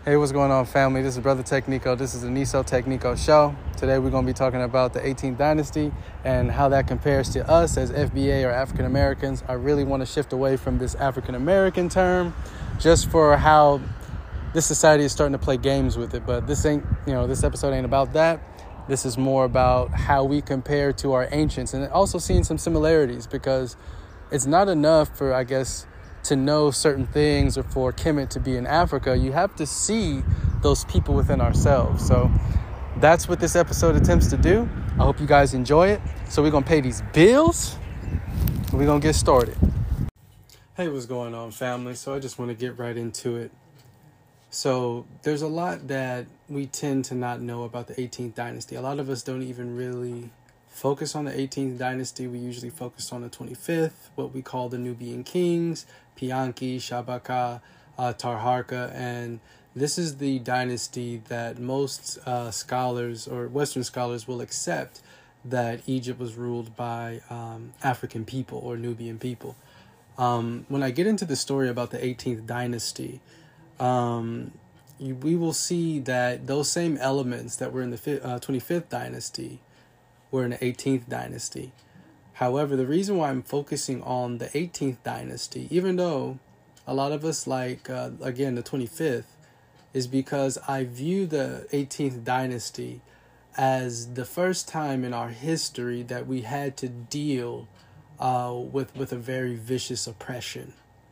Hey, what's going on, family? This is Brother Technico. This is the Niso Technico Show. Today we're going to be talking about the 18th dynasty and how that compares to us as FBA or African Americans. I really want to shift away from this African American term just for how this society is starting to play games with it. But this episode ain't about that. This is more about how we compare to our ancients and also seeing some similarities, because it's not enough for, I guess, to know certain things or for Kemet to be in Africa. You have to see those people within ourselves. So that's what this episode attempts to do. I hope you guys enjoy it. So we're going to pay these bills and we're going to get started. Hey, what's going on, family? So I just want to get right into it. So there's a lot that we tend to not know about the 18th dynasty. A lot of us don't even really focus on the 18th dynasty. We usually focus on the 25th, what we call the Nubian kings, Pianki, Shabaka, Tarharka, and this is the dynasty that most scholars or Western scholars will accept that Egypt was ruled by African people or Nubian people. When I get into the story about the 18th dynasty, we will see that those same elements that were in the 25th dynasty were in the 18th dynasty. However, the reason why I'm focusing on the 18th dynasty, even though a lot of us like, again, the 25th, is because I view the 18th dynasty as the first time in our history that we had to deal with a very vicious oppression.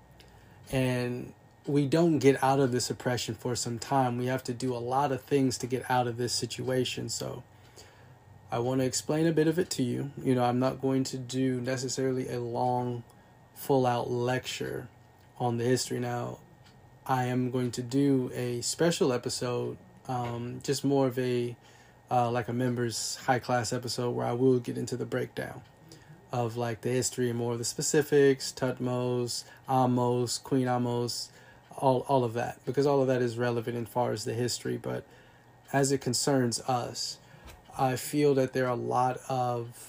And we don't get out of this oppression for some time. We have to do a lot of things to get out of this situation. So I want to explain a bit of it to you. I'm not going to do necessarily a long, full-out lecture on the history. Now, I am going to do a special episode, just more of a like a members high-class episode where I will get into the breakdown of like the history and more of the specifics, Tutmos, Amos, Queen Amos, all of that, because all of that is relevant as far as the history. But as it concerns us, I feel that there are a lot of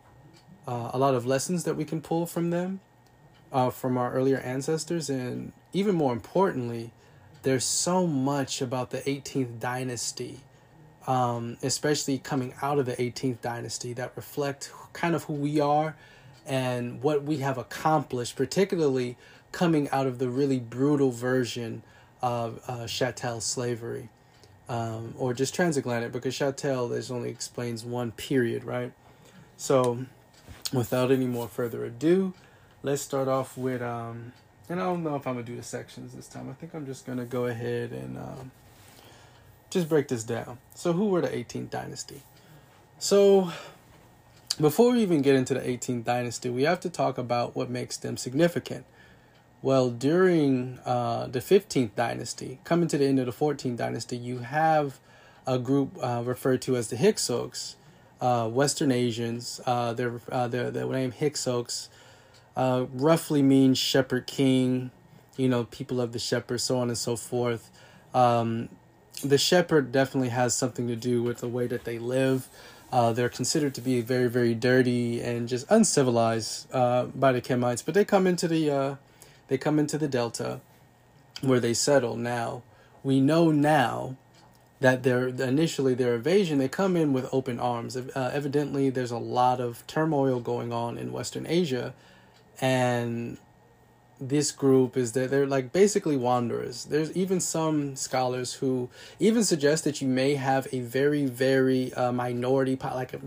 lessons that we can pull from them, from our earlier ancestors, and even more importantly, there's so much about the 18th dynasty, especially coming out of the 18th dynasty, that reflect kind of who we are and what we have accomplished, particularly coming out of the really brutal version of chattel slavery. Or just transatlantic, because chattel only explains one period, right? So without any more further ado, let's start off with, and I don't know if I'm going to do the sections this time. I think I'm just going to go ahead and just break this down. So who were the 18th dynasty? So before we even get into the 18th dynasty, we have to talk about what makes them significant. Well, during the 15th dynasty, coming to the end of the 14th dynasty, you have a group referred to as the Hyksos, Western Asians. Their name Hyksos roughly means shepherd king, people of the shepherd, so on and so forth. The shepherd definitely has something to do with the way that they live. They're considered to be very, very dirty and just uncivilized by the Kemites, but they come into the Delta where they settle. Now, we know now that initially their invasion, they come in with open arms. Evidently, there's a lot of turmoil going on in Western Asia, and this group they're like basically wanderers. There's even some scholars who even suggest that you may have a very, very minority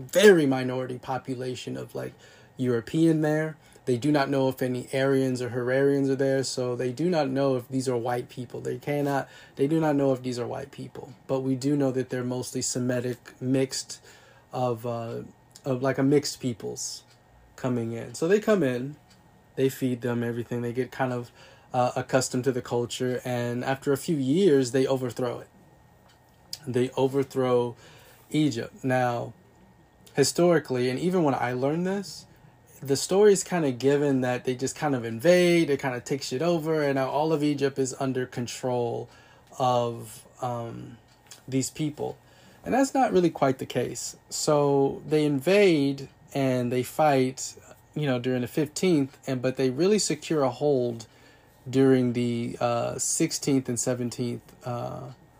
population of like European there. They do not know if any Aryans or Hurarians are there, so they do not know if these are white people. They do not know if these are white people, but we do know that they're mostly Semitic, mixed of like a mixed peoples coming in. So they come in, they feed them everything. They get kind of accustomed to the culture, and after a few years, they overthrow it. They overthrow Egypt. Now, historically, and even when I learned this, the story is kind of given that they just kind of invade, they kind of take shit over, and now all of Egypt is under control of these people. And that's not really quite the case. So they invade and they fight, during the 15th, but they really secure a hold during the 16th and 17th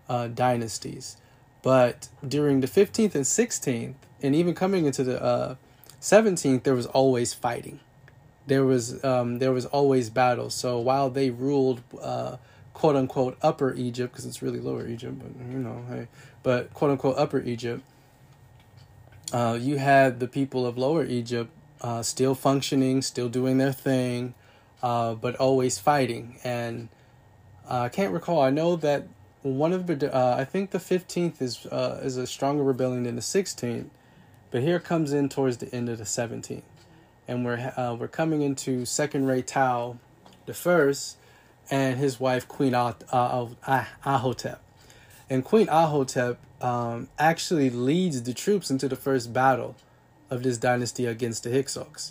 dynasties. But during the 15th and 16th, and even coming into the 17th, there was always fighting. There was always battles. So while they ruled, quote unquote, Upper Egypt, because it's really Lower Egypt, but hey, but quote unquote Upper Egypt, you had the people of Lower Egypt still functioning, still doing their thing, but always fighting. And I can't recall. I know that one of the I think the 15th is a stronger rebellion than the 16th, but here comes in towards the end of the 17th, and we're coming into Second Rey Tao, the first, and his wife Queen Ahotep, and Queen Ahotep actually leads the troops into the first battle of this dynasty against the Hyksos.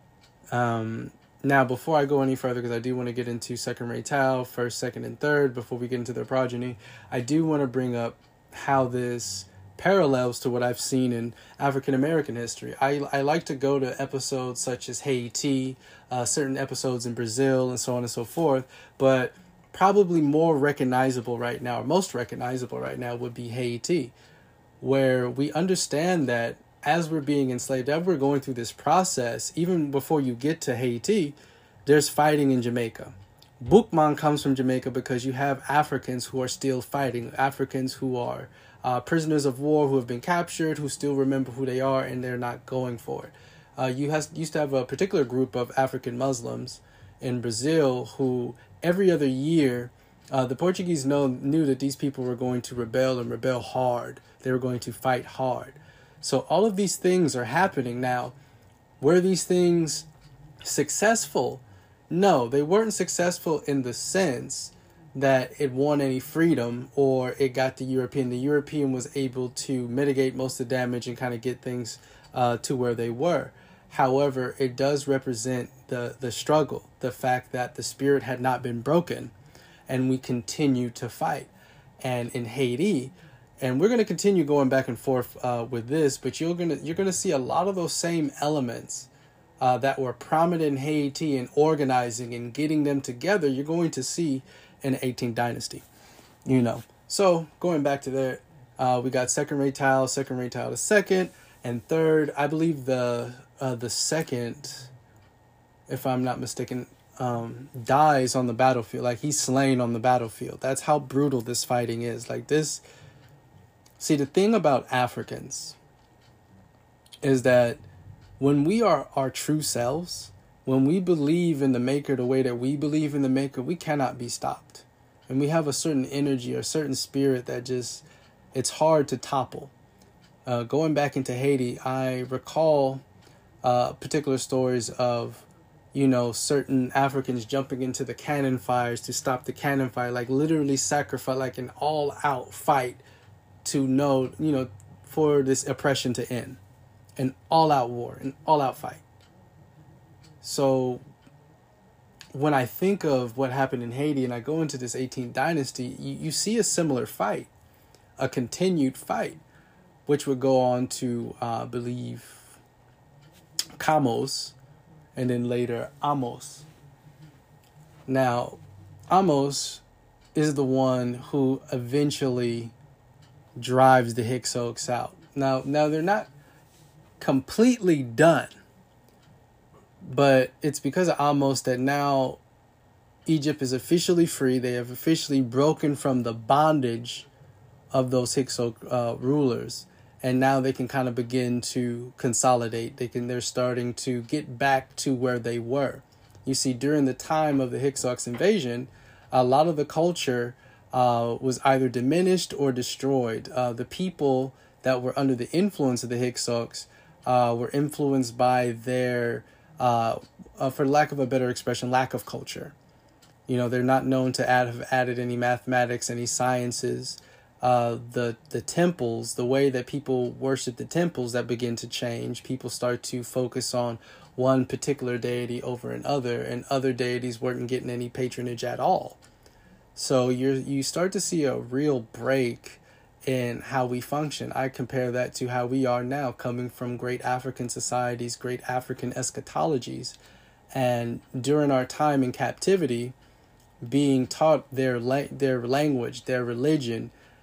Now, before I go any further, because I do want to get into Second Rey Tao, first, second, and third, before we get into their progeny, I do want to bring up how this parallels to what I've seen in African American history. I like to go to episodes such as Haiti, certain episodes in Brazil, and so on and so forth, but probably more recognizable right now, or most recognizable right now, would be Haiti, where we understand that as we're being enslaved, as we're going through this process, even before you get to Haiti, there's fighting in Jamaica. Boukman comes from Jamaica because you have Africans who are still fighting, Africans who are prisoners of war who have been captured, who still remember who they are, and they're not going for it. Used to have a particular group of African Muslims in Brazil who every other year, the Portuguese knew that these people were going to rebel and rebel hard. They were going to fight hard. So all of these things are happening now. Were these things successful? No, they weren't successful in the sense that it won any freedom or it got the European. The European was able to mitigate most of the damage and kind of get things to where they were. However, it does represent the struggle, the fact that the spirit had not been broken and we continue to fight. And in Haiti, and we're going to continue going back and forth with this, but you're gonna see a lot of those same elements that were prominent in Haiti and organizing and getting them together. You're going to see in the 18th dynasty, So going back to there, we got Second Rey Tao the second, and third. I believe the second, if I'm not mistaken, dies on the battlefield. Like he's slain on the battlefield. That's how brutal this fighting is. Like this. See, the thing about Africans is that when we are our true selves, when we believe in the Maker the way that we believe in the Maker, we cannot be stopped. And we have a certain energy or a certain spirit that just, it's hard to topple. Going back into Haiti, I recall particular stories of, certain Africans jumping into the cannon fires to stop the cannon fire, like literally sacrifice, like an all-out fight to for this oppression to end. An all-out war, an all-out fight. So when I think of what happened in Haiti and I go into this 18th dynasty, you see a similar fight, a continued fight, which would go on to, believe, Kamos, and then later Amos. Now, Amos is the one who eventually drives the Hyksos out. Now they're not completely done, but it's because of Amos that now Egypt is officially free. They have officially broken from the bondage of those Hyksos rulers, and now they can kind of begin to consolidate. They're starting to get back to where they were. You see, during the time of the Hyksos invasion, a lot of the culture was either diminished or destroyed. The people that were under the influence of the Hyksos were influenced by their, for lack of a better expression, lack of culture. They're not known to have added any mathematics, any sciences. The temples, the way that people worship the temples, that begin to change. People start to focus on one particular deity over another, and other deities weren't getting any patronage at all. So you start to see a real break in how we function. I compare that to how we are now, coming from great African societies, great African eschatologies, and during our time in captivity, being taught their language, their religion,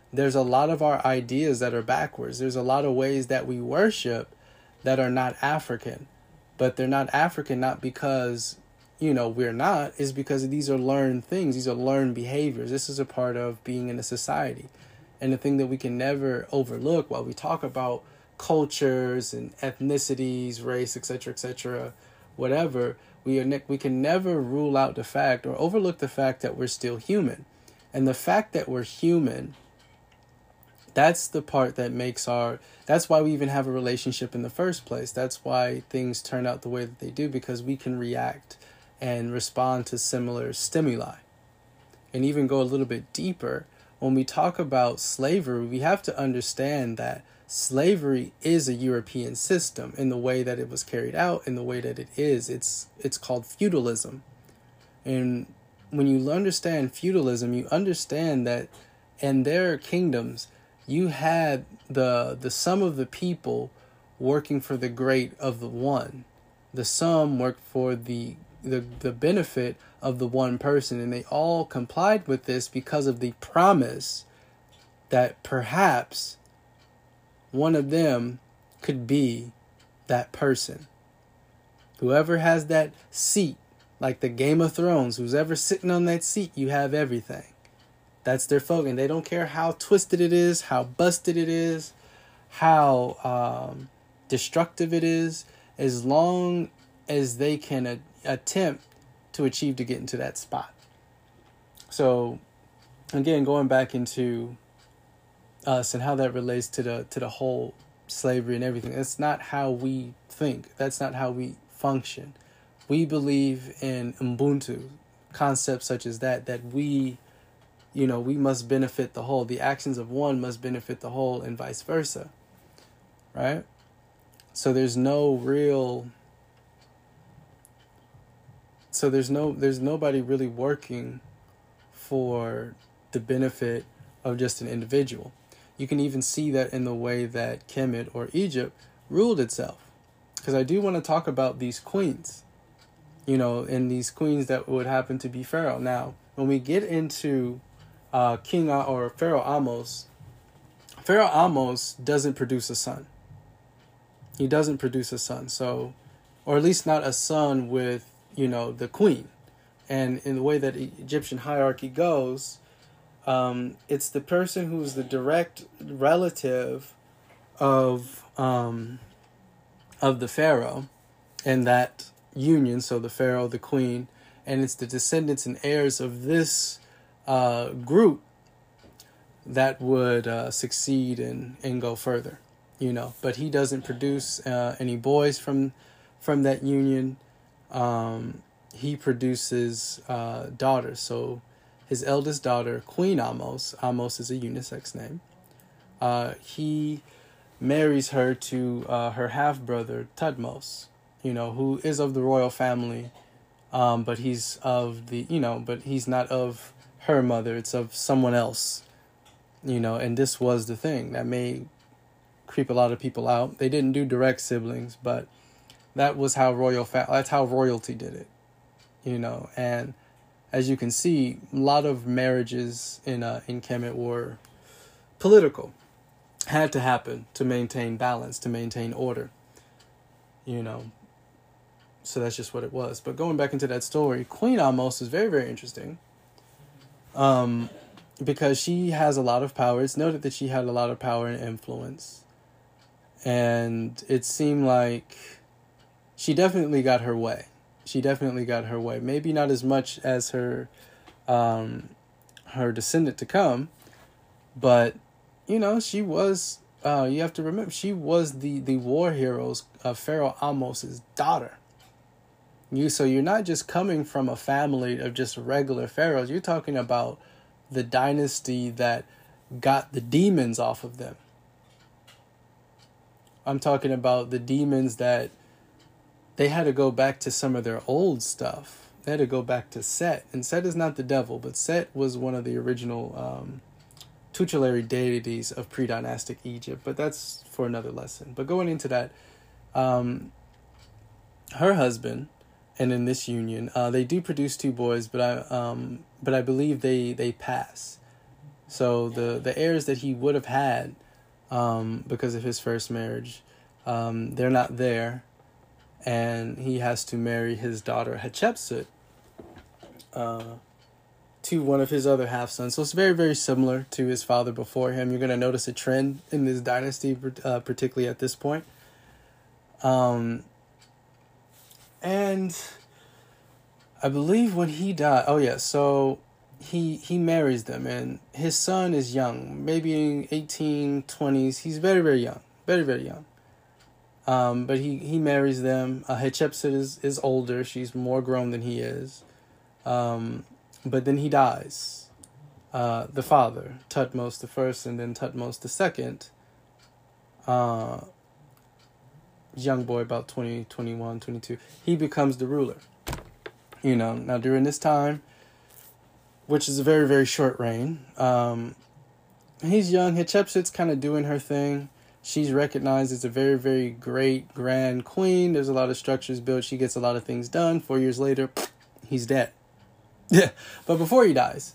there's a lot of our ideas that are backwards. There's a lot of ways that we worship that are not African. But they're not African not because, we're not. It's because these are learned things. These are learned behaviors. This is a part of being in a society. And the thing that we can never overlook while we talk about cultures and ethnicities, race, etc., whatever, we can never rule out the fact or overlook the fact that we're still human. And the fact that we're human, that's the part that that's why we even have a relationship in the first place. That's why things turn out the way that they do, because we can react and respond to similar stimuli. And even go a little bit deeper, when we talk about slavery, we have to understand that slavery is a European system in the way that it was carried out, in the way that it is. It's called feudalism. And when you understand feudalism, you understand that in their kingdoms, you had the sum of the people working for the great of the one. The sum worked for the benefit of the one person, and they all complied with this because of the promise that perhaps one of them could be that person. Whoever has that seat, like the Game of Thrones, who's ever sitting on that seat, you have everything. That's their focus. And they don't care how twisted it is, how busted it is, how destructive it is, as long as they can attempt to achieve to get into that spot. So, again, going back into us and how that relates to the whole slavery and everything, that's not how we think. That's not how we function. We believe in Ubuntu, concepts such as that we must benefit the whole. The actions of one must benefit the whole, and vice versa. Right? So there's nobody really working for the benefit of just an individual. You can even see that in the way that Kemet or Egypt ruled itself. Because I do want to talk about these queens, and these queens that would happen to be Pharaoh. Now, when we get into King or Pharaoh Amos doesn't produce a son. He doesn't produce a son. So, or at least not a son with, the queen. And in the way that Egyptian hierarchy goes, it's the person who's the direct relative of the pharaoh and that union. So the pharaoh, the queen, and it's the descendants and heirs of this group that would succeed and go further, But he doesn't produce any boys from that union. He produces daughters. So his eldest daughter, Queen Amos is a unisex name. He marries her to her half-brother, Tutmos, who is of the royal family, but he's but he's not of her mother, it's of someone else, and this was the thing that may creep a lot of people out. They didn't do direct siblings, but that was how that's how royalty did it, and as you can see, a lot of marriages in Kemet were political, had to happen to maintain balance, to maintain order, so that's just what it was. But going back into that story, Queen Amos is very, very interesting. Because she has a lot of power. It's noted that she had a lot of power and influence. And it seemed like she definitely got her way. Maybe not as much as her descendant to come. But, she was, you have to remember, she was the war heroes of Pharaoh Amos' daughter. So you're not just coming from a family of just regular pharaohs. You're talking about the dynasty that got the demons off of them. I'm talking about the demons that they had to go back to some of their old stuff. They had to go back to Set. And Set is not the devil, but Set was one of the original tutelary deities of pre-dynastic Egypt. But that's for another lesson. But going into that, her husband, and in this union, they do produce two boys, but I believe they pass. So the heirs that he would have had because of his first marriage, they're not there. And he has to marry his daughter Hatshepsut to one of his other half-sons. So it's very, very similar to his father before him. You're going to notice a trend in this dynasty, particularly at this point. And I believe when he died... Oh, yeah, so he marries them. And his son is young, maybe in 1820s. He's very, very young. Very, very young. But he marries them. Hatshepsut is older. She's more grown than he is. But then he dies. The father, Thutmose I, and then Thutmose II, young boy, about 20, 21, 22, he becomes the ruler. Now during this time, which is a very, very short reign, he's young. Hatshepsut's kind of doing her thing. She's recognized as a very, very great grand queen. There's a lot of structures built. She gets a lot of things done. 4 years later, he's dead. Yeah, but before he dies,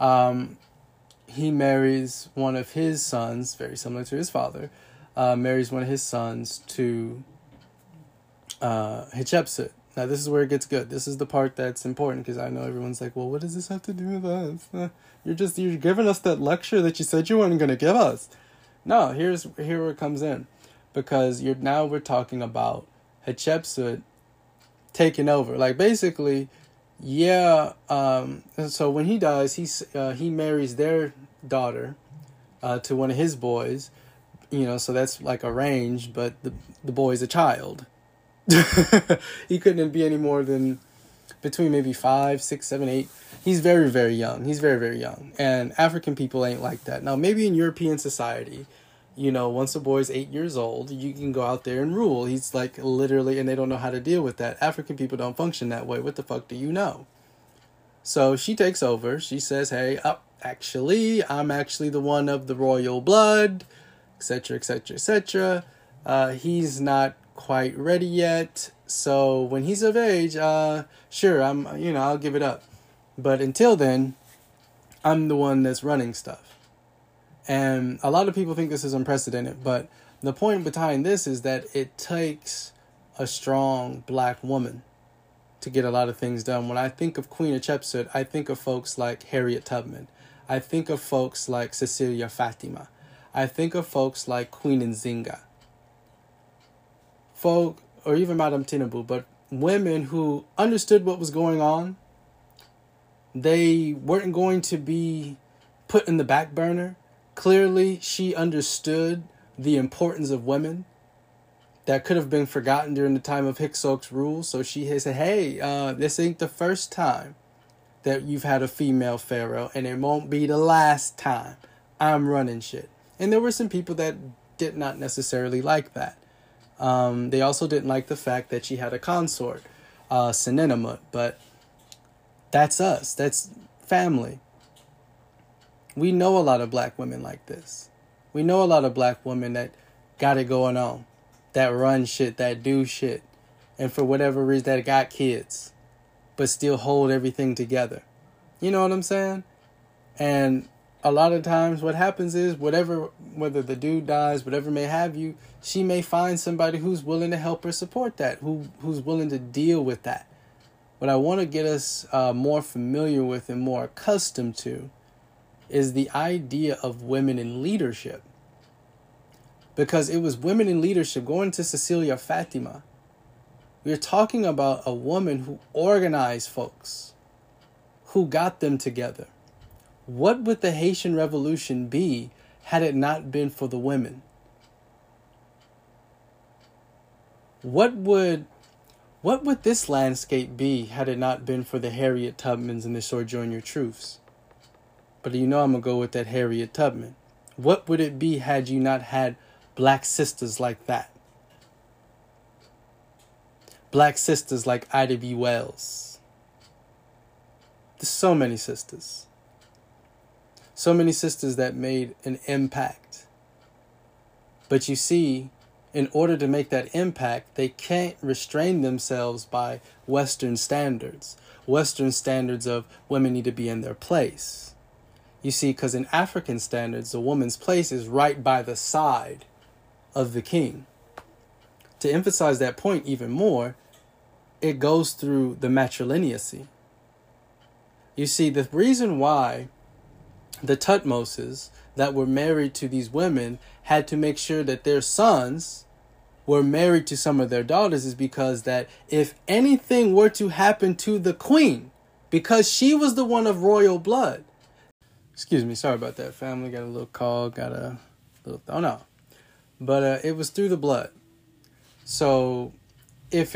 he marries one of his sons, very similar to his father, marries one of his sons to Hatshepsut. Now, this is where it gets good. This is the part that's important, because I know everyone's like, well, what does this have to do with us? You're giving us that lecture that you said you weren't going to give us. No, here it comes in, because we're talking about Hatshepsut taking over. Like, basically... Yeah, so when he dies, he marries their daughter to one of his boys, so that's like arranged, but the boy's a child. He couldn't be any more than between maybe 5, 6, 7, 8. He's very, very young. He's very, very young. And African people ain't like that. Now, maybe in European society, once a boy's 8 years old, you can go out there and rule. He's like literally, and they don't know how to deal with that. African people don't function that way. What the fuck do you know? So she takes over. She says, hey, I'm actually the one of the royal blood, etc., etc., etc. He's not quite ready yet. So when he's of age, sure, I'll give it up. But until then, I'm the one that's running stuff. And a lot of people think this is unprecedented, but the point behind this is that it takes a strong black woman to get a lot of things done. When I think of Queen Hatshepsut, I think of folks like Harriet Tubman. I think of folks like Cecilia Fatima. I think of folks like Queen Nzinga. Or even Madame Tinubu, but women who understood what was going on. They weren't going to be put in the back burner. Clearly, she understood the importance of women that could have been forgotten during the time of Hyksos rule. So she has said, hey, this ain't the first time that you've had a female pharaoh, and it won't be the last time. I'm running shit. And there were some people that did not necessarily like that. They also didn't like the fact that she had a consort, Senenmut, but that's us. That's family. We know a lot of black women like this. We know a lot of black women that got it going on, that run shit, that do shit, and for whatever reason that got kids, but still hold everything together. You know what I'm saying? And a lot of times what happens is whether the dude dies, whatever may have you, she may find somebody who's willing to help her support that, who's willing to deal with that. What I want to get us more familiar with and more accustomed to is the idea of women in leadership. Because it was women in leadership, going to Cecilia Fatima. We're talking about a woman who organized folks, who got them together. What would the Haitian Revolution be had it not been for the women? What would this landscape be had it not been for the Harriet Tubmans and the Sojourner Truths? But I'm going to go with that Harriet Tubman. What would it be had you not had black sisters like that? Black sisters like Ida B. Wells. There's so many sisters. So many sisters that made an impact. But you see, in order to make that impact, they can't restrain themselves by Western standards. Western standards of women need to be in their place. You see, because in African standards, the woman's place is right by the side of the king. To emphasize that point even more, it goes through the matrilineacy. You see, the reason why the Tutmoses that were married to these women had to make sure that their sons were married to some of their daughters is because that if anything were to happen to the queen, because she was the one of royal blood. Excuse me, sorry about that, family. Got a little call, got a little, oh no. But it was through the blood. So if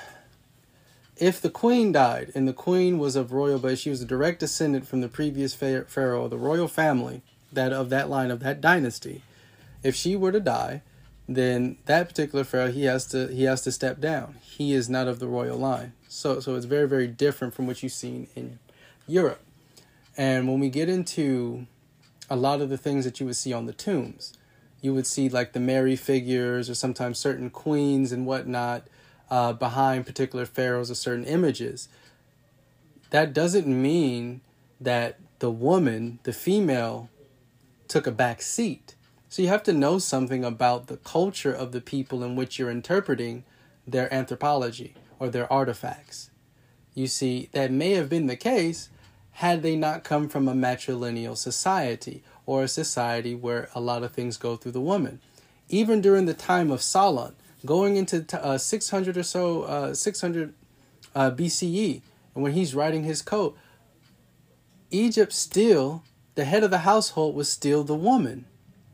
the queen died, and the queen was of royal blood, she was a direct descendant from the previous pharaoh, the royal family, that of that line, of that dynasty. If she were to die, then that particular pharaoh, he has to step down. He is not of the royal line. So it's very, very different from what you've seen in Europe. And when we get into a lot of the things that you would see on the tombs, you would see like the Mary figures or sometimes certain queens and whatnot behind particular pharaohs or certain images. That doesn't mean that the woman, the female, took a back seat. So you have to know something about the culture of the people in which you're interpreting their anthropology or their artifacts. You see, that may have been the case had they not come from a matrilineal society or a society where a lot of things go through the woman. Even during the time of Solon, going into 600 or so, 600 BCE, and when he's writing his code, Egypt still, the head of the household was still the woman.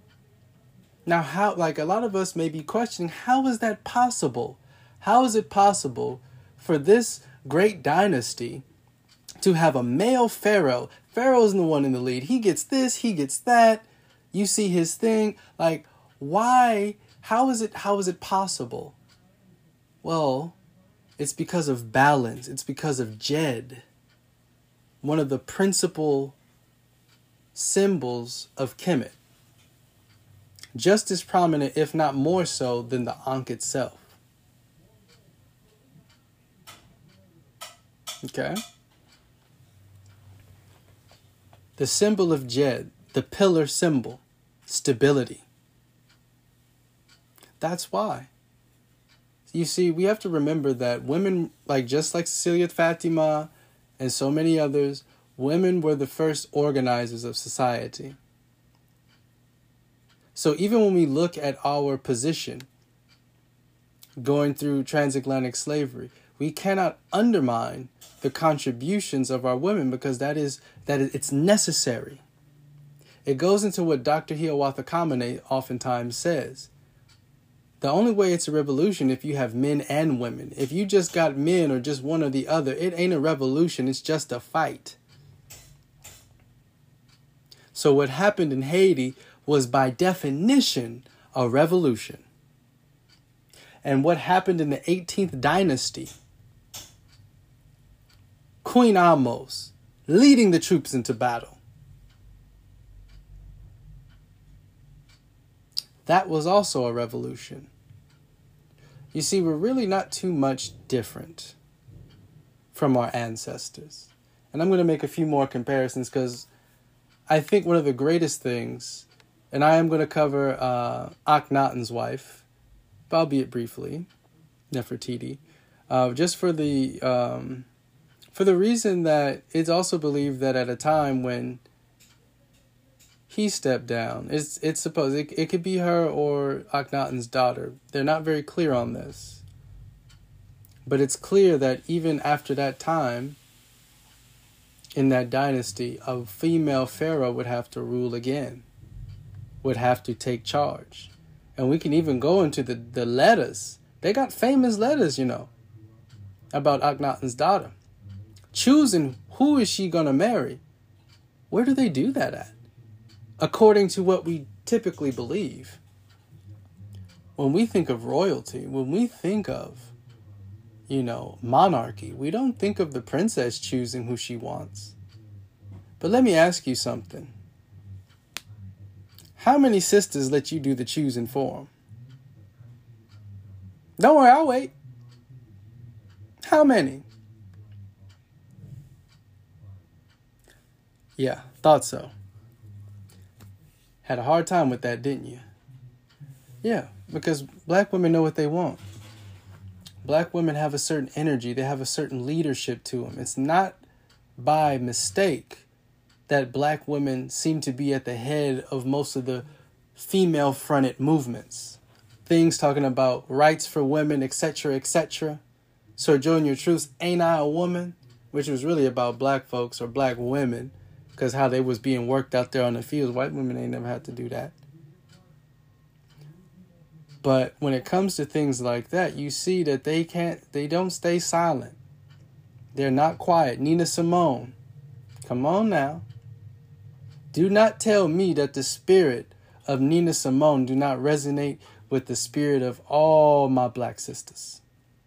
Now, how, like a lot of us may be questioning, how is that possible? How is it possible for this great dynasty to have a male pharaoh? Pharaoh's the one in the lead. He gets this, he gets that. You see his thing. Like, why? How is it possible? Well, it's because of balance. It's because of Djed, one of the principal symbols of Kemet. Just as prominent, if not more so, than the Ankh itself. Okay? The symbol of Djed, the pillar symbol, stability. That's why. You see, we have to remember that women, just like Cecilia Fatima and so many others, women were the first organizers of society. So even when we look at our position going through transatlantic slavery, we cannot undermine the contributions of our women because it's necessary. It goes into what Dr. Hiawatha Kamene oftentimes says. The only way it's a revolution if you have men and women. If you just got men or just one or the other, it ain't a revolution, it's just a fight. So what happened in Haiti was by definition a revolution. And what happened in the 18th dynasty, Queen Ahmose leading the troops into battle, that was also a revolution. You see, we're really not too much different from our ancestors. And I'm going to make a few more comparisons because I think one of the greatest things, and I am going to cover Akhenaten's wife, albeit briefly, Nefertiti, just for the reason that it's also believed that at a time when he stepped down, it's supposed it could be her or Akhenaten's daughter. They're not very clear on this, but it's clear that even after that time, in that dynasty, a female pharaoh would have to rule again, would have to take charge. And we can even go into the letters. They got famous letters, about Akhenaten's daughter. Choosing who is she going to marry. Where do they do that at? According to what we typically believe. When we think of royalty, when we think of, monarchy, we don't think of the princess choosing who she wants. But let me ask you something. How many sisters let you do the choosing for them? Don't worry, I'll wait. How many? Yeah, thought so. Had a hard time with that, didn't you? Yeah, because black women know what they want. Black women have a certain energy. They have a certain leadership to them. It's not by mistake that black women seem to be at the head of most of the female-fronted movements. Things talking about rights for women, etc., etc. Sojourner Truth's Ain't I a Woman? Which was really about black folks or black women, because how they was being worked out there on the fields. White women ain't never had to do that. But when it comes to things like that, you see that they don't stay silent. They're not quiet. Nina Simone, come on now. Do not tell me that the spirit of Nina Simone do not resonate with the spirit of all my black sisters.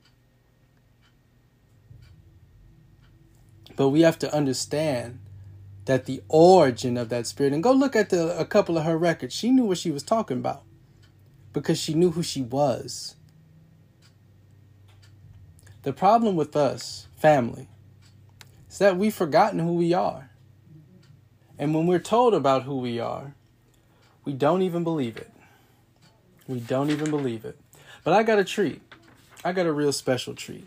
But we have to understand that the origin of that spirit, and go look at a couple of her records. She knew what she was talking about because she knew who she was. The problem with us, family, is that we've forgotten who we are. And when we're told about who we are, we don't even believe it. We don't even believe it. But I got a treat. I got a real special treat.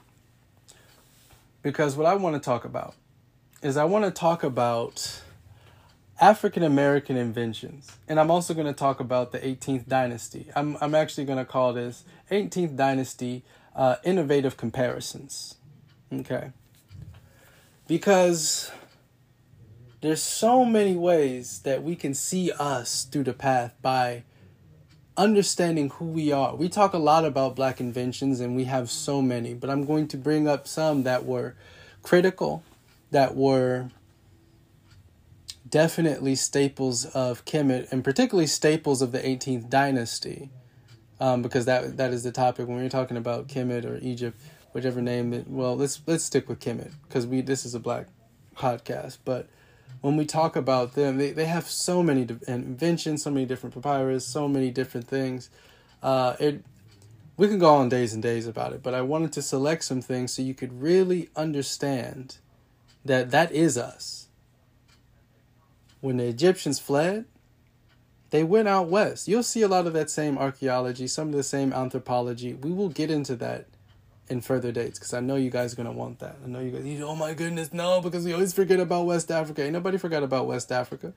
Because what I want to talk about is I want to talk about African American inventions. And I'm also going to talk about the 18th dynasty. I'm actually going to call this 18th dynasty innovative comparisons. Okay. Because there's so many ways that we can see us through the path by understanding who we are. We talk a lot about black inventions, and we have so many, but I'm going to bring up some that were critical, that were definitely staples of Kemet, and particularly staples of the 18th dynasty, because that is the topic when we're talking about Kemet or Egypt, whichever name it. Well, let's stick with Kemet because this is a black podcast, but when we talk about them, they have so many inventions, so many different papyrus, so many different things. We can go on days and days about it, but I wanted to select some things so you could really understand that is us. When the Egyptians fled, they went out west. You'll see a lot of that same archaeology, some of the same anthropology. We will get into that in further dates, because I know you guys are going to want that. I know you guys, oh my goodness, no, because we always forget about West Africa. Ain't nobody forgot about West Africa.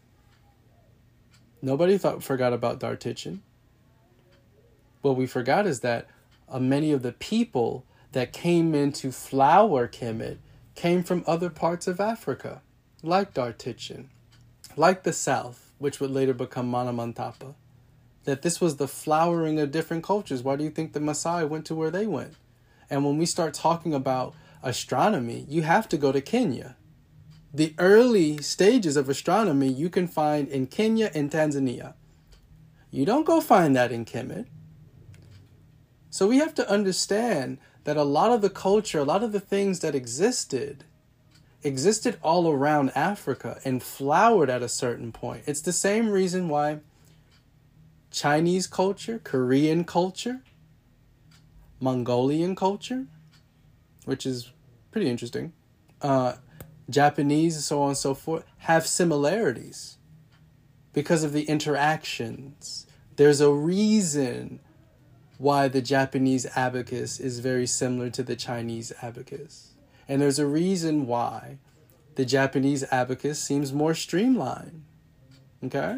Nobody forgot about Dartichin. What we forgot is that many of the people that came in to flower Kemet came from other parts of Africa, like Dartichin, like the South, which would later become Manamantapa. That this was the flowering of different cultures. Why do you think the Maasai went to where they went? And when we start talking about astronomy, you have to go to Kenya. The early stages of astronomy you can find in Kenya and Tanzania. You don't go find that in Kemet. So we have to understand that a lot of the culture, a lot of the things that existed all around Africa and flowered at a certain point. It's the same reason why Chinese culture, Korean culture, Mongolian culture, which is pretty interesting, Japanese, and so on and so forth, have similarities because of the interactions. There's a reason why the Japanese abacus is very similar to the Chinese abacus. And there's a reason why the Japanese abacus seems more streamlined. Okay?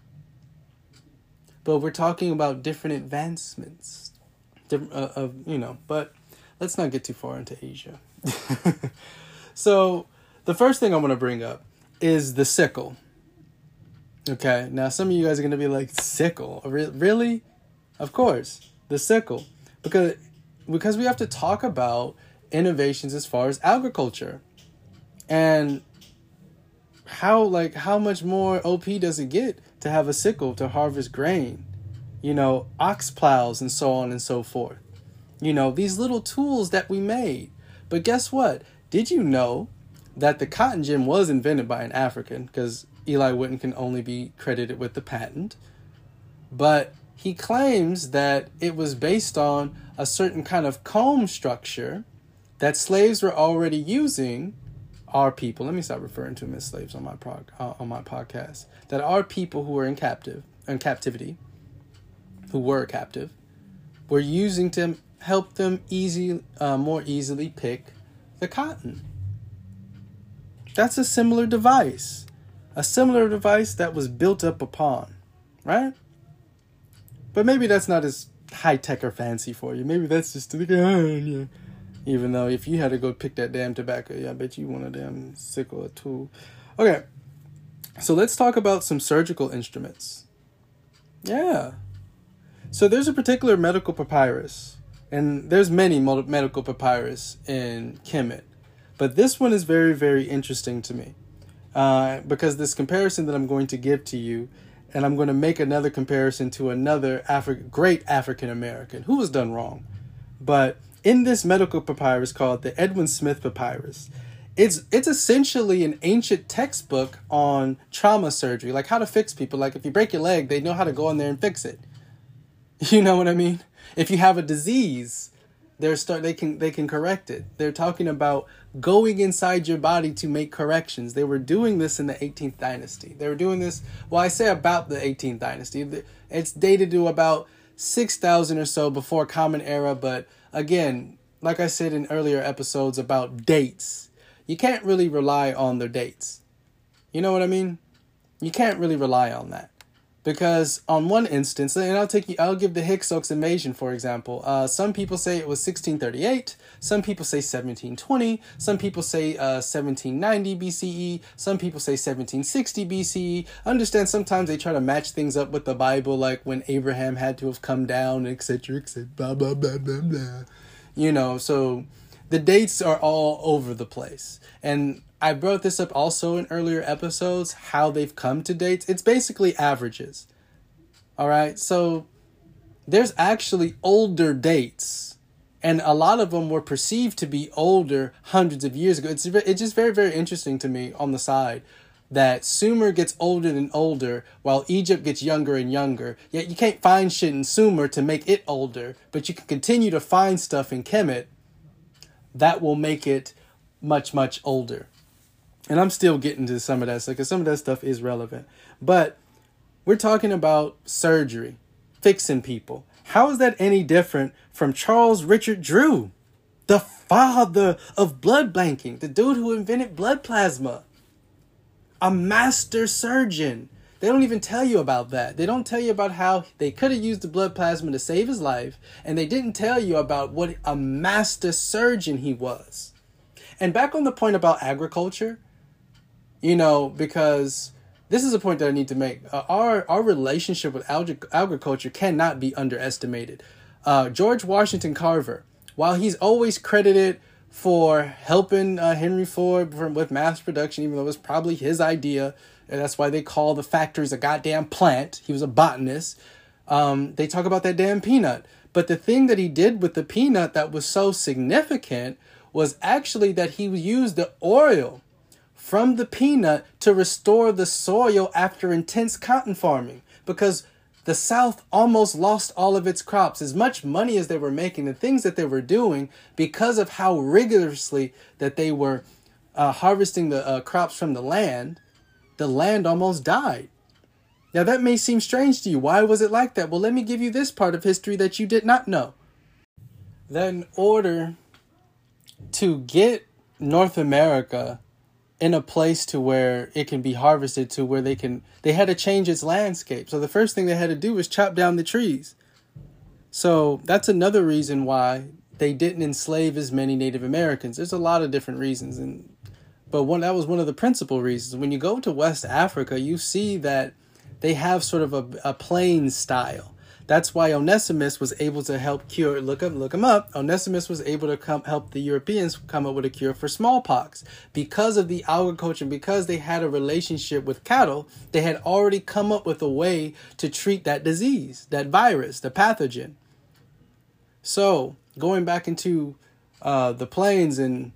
But we're talking about different advancements. But let's not get too far into Asia. So the first thing I want to bring up is the sickle. Okay, now some of you guys are going to be like, sickle? Really? Of course, the sickle. Because we have to talk about innovations as far as agriculture. And how much more OP does it get to have a sickle to harvest grain? Ox plows and so on and so forth. These little tools that we made. But guess what? Did you know that the cotton gin was invented by an African? Because Eli Whitten can only be credited with the patent. But he claims that it was based on a certain kind of comb structure that slaves were already using our people, let me stop referring to them as slaves on my podcast, that our people who were in captivity, who were captive, were using to help them more easily pick the cotton. That's a similar device that was built up upon, right? But maybe that's not as high tech or fancy for you. Maybe that's just yeah. Even though if you had to go pick that damn tobacco, yeah, I bet you want a damn sickle or tool. Okay, so let's talk about some surgical instruments. Yeah. So there's a particular medical papyrus, and there's many medical papyrus in Kemet, but this one is very, very interesting to me because this comparison that I'm going to give to you, and I'm going to make another comparison to another great African American who was done wrong. But in this medical papyrus called the Edwin Smith Papyrus, it's essentially an ancient textbook on trauma surgery, like how to fix people. Like if you break your leg, they know how to go in there and fix it. You know what I mean? If you have a disease, they can correct it. They're talking about going inside your body to make corrections. They were doing this in the 18th dynasty. They were doing this, well, I say about the 18th dynasty. It's dated to about 6,000 or so before Common Era. But again, like I said in earlier episodes about dates, you can't really rely on their dates. You know what I mean? You can't really rely on that. Because on one instance, and I'll give the Hyksos invasion, for example. Some people say it was 1638. Some people say 1720. Some people say 1790 BCE. Some people say 1760 BCE. Understand sometimes they try to match things up with the Bible, like when Abraham had to have come down, etc., etc., blah, blah, blah, blah, blah. You know, so the dates are all over the place. And I brought this up also in earlier episodes, how they've come to dates. It's basically averages. All right. So there's actually older dates, and a lot of them were perceived to be older hundreds of years ago. It's just very, very interesting to me on the side that Sumer gets older and older while Egypt gets younger and younger. Yet you can't find shit in Sumer to make it older, but you can continue to find stuff in Kemet that will make it much, much older. And I'm still getting to some of that stuff because some of that stuff is relevant. But we're talking about surgery, fixing people. How is that any different from Charles Richard Drew, the father of blood banking, the dude who invented blood plasma, a master surgeon? They don't even tell you about that. They don't tell you about how they could have used the blood plasma to save his life. And they didn't tell you about what a master surgeon he was. And back on the point about agriculture, you know, because this is a point that I need to make. Our relationship with agriculture cannot be underestimated. George Washington Carver, while he's always credited for helping Henry Ford with mass production, even though it was probably his idea, and that's why they call the factories a goddamn plant. He was a botanist. They talk about that damn peanut. But the thing that he did with the peanut that was so significant was actually that he used the oil from the peanut to restore the soil after intense cotton farming, because the South almost lost all of its crops. As much money as they were making, the things that they were doing, because of how rigorously that they were harvesting the crops from the land almost died. Now that may seem strange to you. Why was it like that? Well, let me give you this part of history that you did not know. That in order to get North America in a place to where it can be harvested, to where they had to change its landscape. So the first thing they had to do was chop down the trees. So that's another reason why they didn't enslave as many Native Americans. There's a lot of different reasons, but that was one of the principal reasons. When you go to West Africa, you see that they have sort of a plain style. That's why Onesimus was able to help cure, look him up. Onesimus was able to help the Europeans come up with a cure for smallpox. Because of the agriculture, because they had a relationship with cattle, they had already come up with a way to treat that disease, that virus, the pathogen. So, going back into the plains and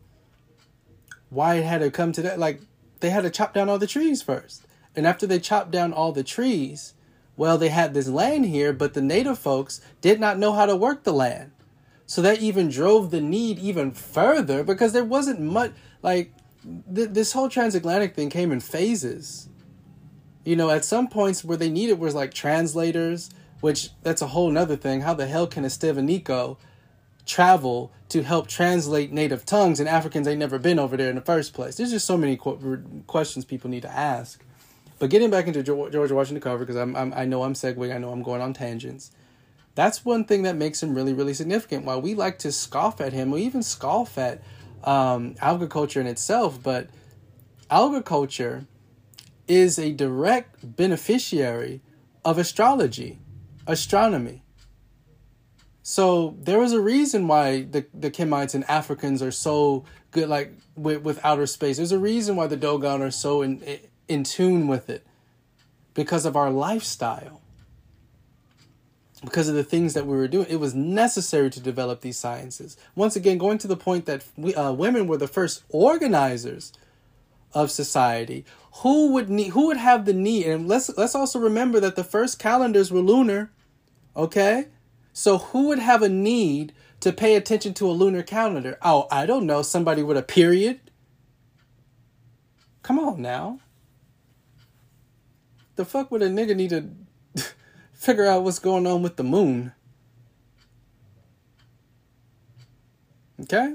why it had to come to that, like, they had to chop down all the trees first. And after they chopped down all the trees, well, they had this land here, but the native folks did not know how to work the land. So that even drove the need even further, because there wasn't much, like, this whole transatlantic thing came in phases. You know, at some points where they needed was like translators, which that's a whole nother thing. How the hell can Estevanico travel to help translate native tongues and Africans ain't never been over there in the first place? There's just so many questions people need to ask. But getting back into George Washington Carver, because I know I'm segueing, I know I'm going on tangents. That's one thing that makes him really, really significant. While we like to scoff at him, we even scoff at agriculture in itself, but agriculture is a direct beneficiary of astronomy. So there was a reason why the Kemites and Africans are so good, like with outer space. There's a reason why the Dogon are so in tune with it, because of our lifestyle, because of the things that we were doing. It was necessary to develop these sciences. Once again, going to the point that women were the first organizers of society. Who would have the need? And let's also remember that the first calendars were lunar. Okay, so who would have a need to pay attention to a lunar calendar? Oh, I don't know. Somebody with a period. Come on now. The fuck would a nigga need to figure out what's going on with the moon? Okay?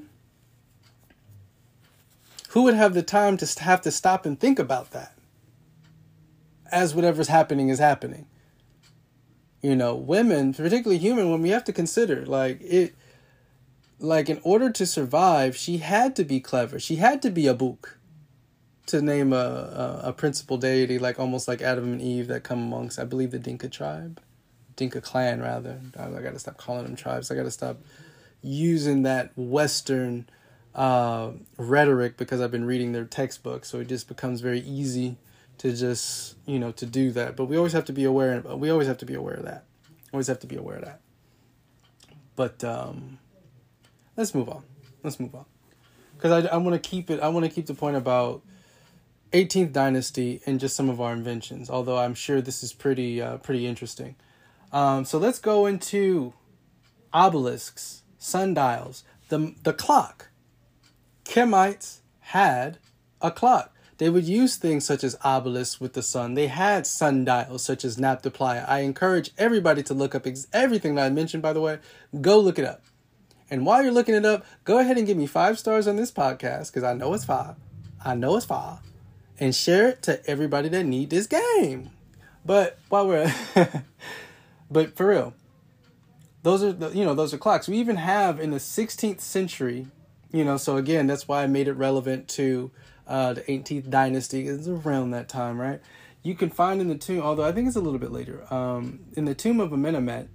Who would have the time to have to stop and think about that as whatever's happening is happening? You know, women, particularly human women, we have to consider, like, in order to survive, she had to be clever. She had to be a book, to name a principal deity, like almost like Adam and Eve that come amongst, I believe, the Dinka tribe. Dinka clan, rather. I got to stop calling them tribes. I got to stop using that Western rhetoric, because I've been reading their textbooks, so it just becomes very easy to just, to do that. But we always have to be aware. We always have to be aware of that. Always have to be aware of that. But let's move on. Because I want to keep it. I want to keep the point about 18th dynasty and just some of our inventions. Although I'm sure this is pretty interesting. So let's go into obelisks, sundials, the clock. Kemites had a clock. They would use things such as obelisks with the sun. They had sundials such as Nabta Playa. I encourage everybody to look up everything that I mentioned, by the way. Go look it up. And while you're looking it up, go ahead and give me 5 stars on this podcast, because I know it's 5. And share it to everybody that need this game. But while we're... but for real, those are clocks. We even have in the 16th century... so again, that's why I made it relevant to the 18th dynasty. It's around that time, right? You can find in the tomb, although I think it's a little bit later, in the tomb of Amenemhet,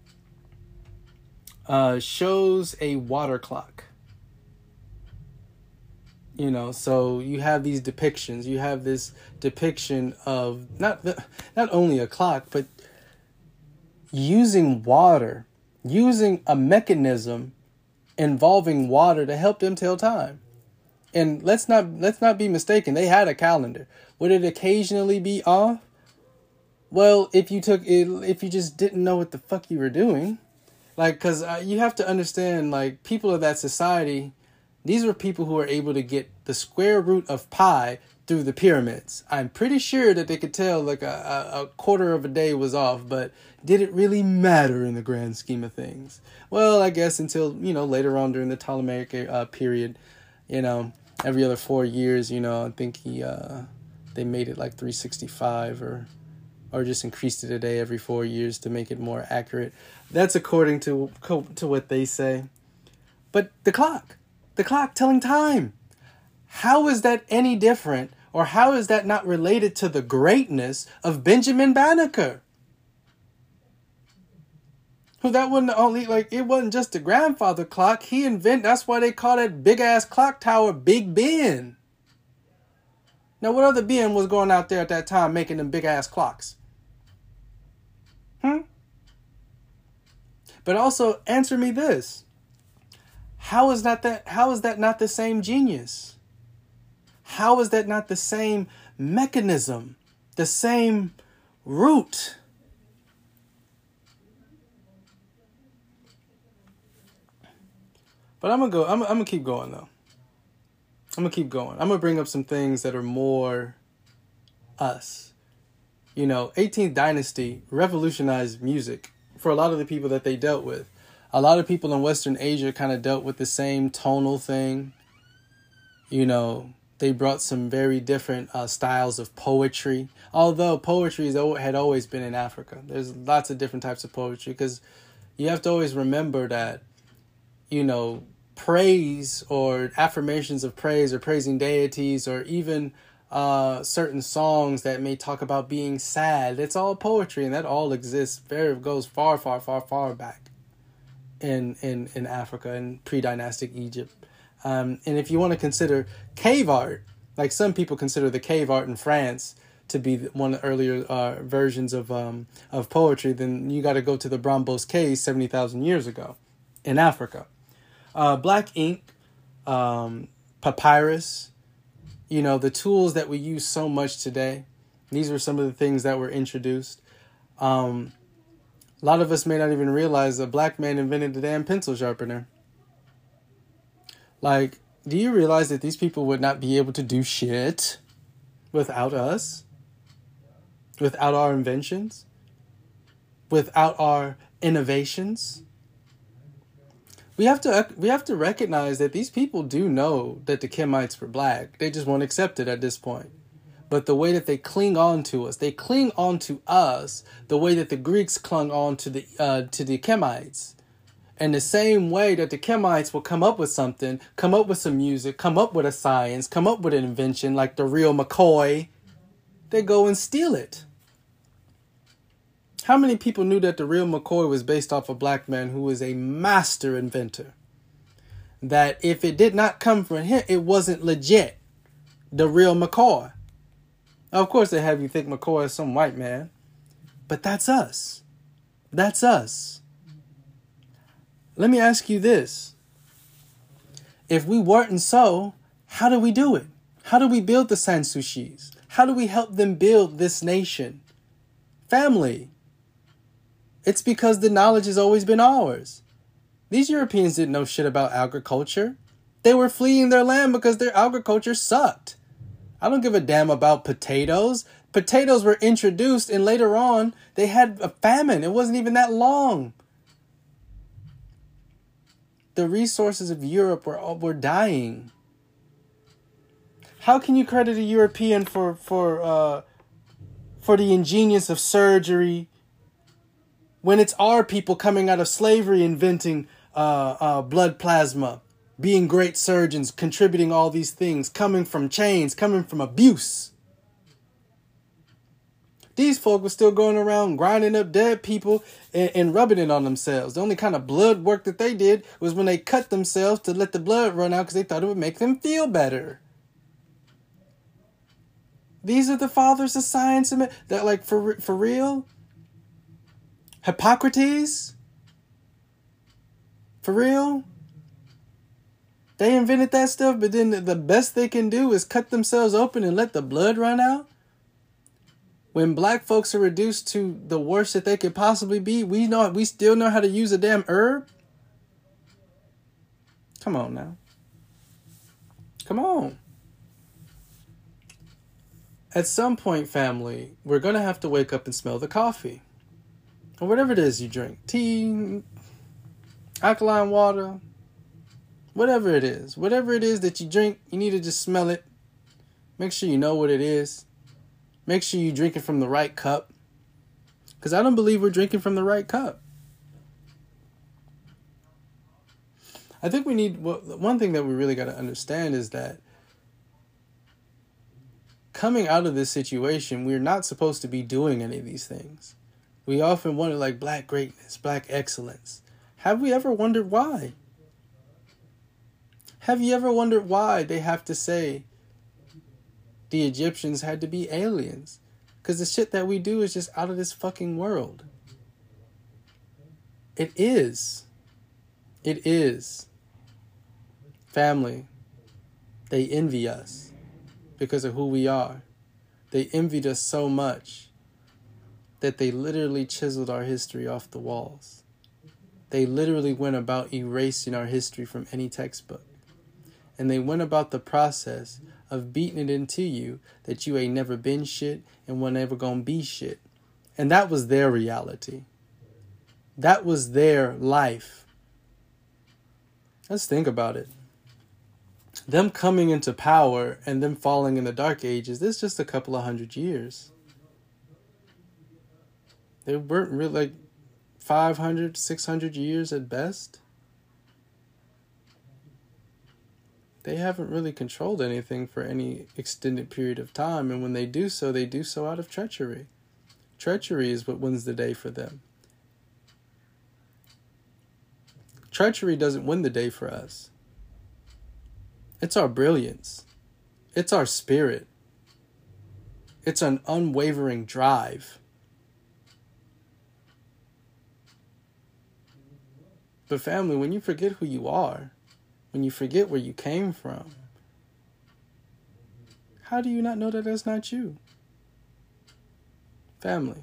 shows a water clock. So you have these depictions. You have this depiction of not only a clock, but using water, using a mechanism involving water to help them tell time. And let's not be mistaken, they had a calendar. Would it occasionally be off? Well, if you just didn't know what the fuck you were doing, because you have to understand, people of that society, these were people who were able to get the square root of pi through the pyramids. I'm pretty sure that they could tell a quarter of a day was off, but did it really matter in the grand scheme of things? Well, I guess until, later on during the Ptolemaic period, every other 4 years, I think they made it 365 or just increased it a day every 4 years to make it more accurate. That's according to what they say. But the clock telling time. How is that any different, or how is that not related to the greatness of Benjamin Banneker? Who that wasn't only, it wasn't just a grandfather clock. That's why they call that big ass clock tower Big Ben. Now, what other Ben was going out there at that time making them big ass clocks? But also answer me this. How is that not the same genius? How is that not the same mechanism, the same root? But I'm gonna keep going though. I'm going to keep going. I'm going to bring up some things that are more us. 18th Dynasty revolutionized music for a lot of the people that they dealt with. A lot of people in Western Asia kind of dealt with the same tonal thing. They brought some very different styles of poetry. Although poetry had always been in Africa. There's lots of different types of poetry, because you have to always remember that, praise or affirmations of praise or praising deities, or even certain songs that may talk about being sad. It's all poetry, and that all exists. Goes far, far, far, far back in Africa and pre-dynastic Egypt. And if you want to consider cave art, like some people consider the cave art in France to be one of the earlier versions of poetry, then you got to go to the Brombos Caves 70,000 years ago in Africa. Black ink, papyrus, the tools that we use so much today. These were some of the things that were introduced. A lot of us may not even realize a black man invented the damn pencil sharpener. Like, do you realize that these people would not be able to do shit without us? Without our inventions? Without our innovations? We have to recognize that these people do know that the Kemites were black. They just won't accept it at this point. But the way that they cling on to us, they cling on to us the way that the Greeks clung on to the Kemites. And the same way that the Kemites will come up with something, come up with some music, come up with a science, come up with an invention like the real McCoy, they go and steal it. How many people knew that the real McCoy was based off a black man who was a master inventor? That if it did not come from him, it wasn't legit. The real McCoy. Of course, they have you think McCoy is some white man. But that's us. That's us. Let me ask you this. If we weren't so, how do we do it? How do we build the Sansushis? How do we help them build this nation? Family. It's because the knowledge has always been ours. These Europeans didn't know shit about agriculture. They were fleeing their land because their agriculture sucked. I don't give a damn about potatoes. Potatoes were introduced, and later on, they had a famine. It wasn't even that long. The resources of Europe were dying. How can you credit a European for the ingenious of surgery when it's our people coming out of slavery inventing blood plasma, being great surgeons, contributing all these things, coming from chains, coming from abuse? These folk were still going around grinding up dead people and rubbing it on themselves. The only kind of blood work that they did was when they cut themselves to let the blood run out because they thought it would make them feel better. These are the fathers of science that, like, for real? Hippocrates? For real? They invented that stuff, but then the best they can do is cut themselves open and let the blood run out? When black folks are reduced to the worst that they could possibly be, we still know how to use a damn herb? Come on now. Come on. At some point, family, we're going to have to wake up and smell the coffee. Or whatever it is you drink. Tea, alkaline water, whatever it is. Whatever it is that you drink, you need to just smell it. Make sure you know what it is. Make sure you drink it from the right cup. Because I don't believe we're drinking from the right cup. I think one thing that we really got to understand is that coming out of this situation, we're not supposed to be doing any of these things. We often wonder, like, black greatness, black excellence. Have we ever wondered why? Have you ever wondered why they have to say the Egyptians had to be aliens? Because the shit that we do is just out of this fucking world. It is. It is. Family, they envy us because of who we are. They envied us so much that they literally chiseled our history off the walls. They literally went about erasing our history from any textbook. And they went about the process of beating it into you that you ain't never been shit and were never gonna be shit. And that was their reality. That was their life. Let's think about it. Them coming into power and them falling in the Dark Ages, this is just a couple of 100 years. They weren't really like 500, 600 years at best. They haven't really controlled anything for any extended period of time. And when they do so out of treachery. Treachery is what wins the day for them. Treachery doesn't win the day for us. It's our brilliance. It's our spirit. It's an unwavering drive. But family, when you forget who you are, when you forget where you came from, how do you not know that that's not you? Family.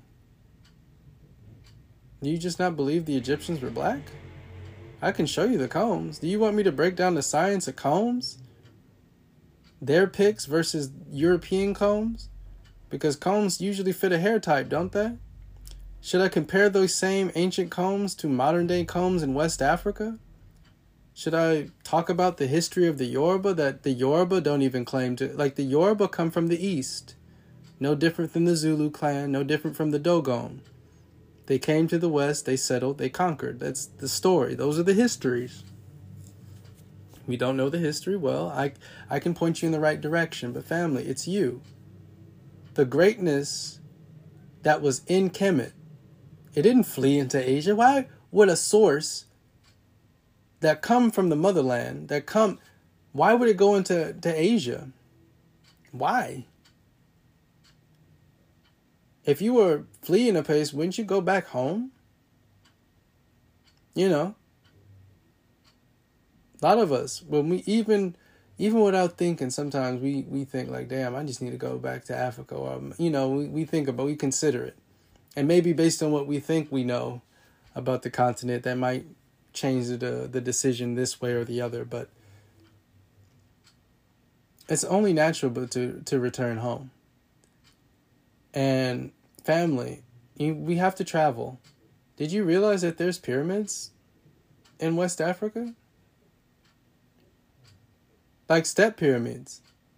Do you just not believe the Egyptians were black? I can show you the combs. Do you want me to break down the science of combs? Their picks versus European combs? Because combs usually fit a hair type, don't they? Should I compare those same ancient combs to modern day combs in West Africa? Should I talk about the history of the Yoruba, that the Yoruba don't even claim to... Like, the Yoruba come from the East. No different than the Zulu clan, no different from the Dogon. They came to the West, they settled, they conquered. That's the story. Those are the histories. We don't know the history well. I can point you in the right direction, but family, it's you. The greatness that was in Kemet, it didn't flee into Asia. Why would a source that come from the motherland, why would it go into Asia? Why? If you were fleeing a place, wouldn't you go back home? You know, a lot of us, when we even without thinking, sometimes we think like, damn, I just need to go back to Africa. Or, you know, we think about, we consider it. And maybe based on what we think we know about the continent, that might change the decision this way or the other. But it's only natural to return home. And family, we have to travel. Did you realize that there's pyramids in West Africa? Like step pyramids.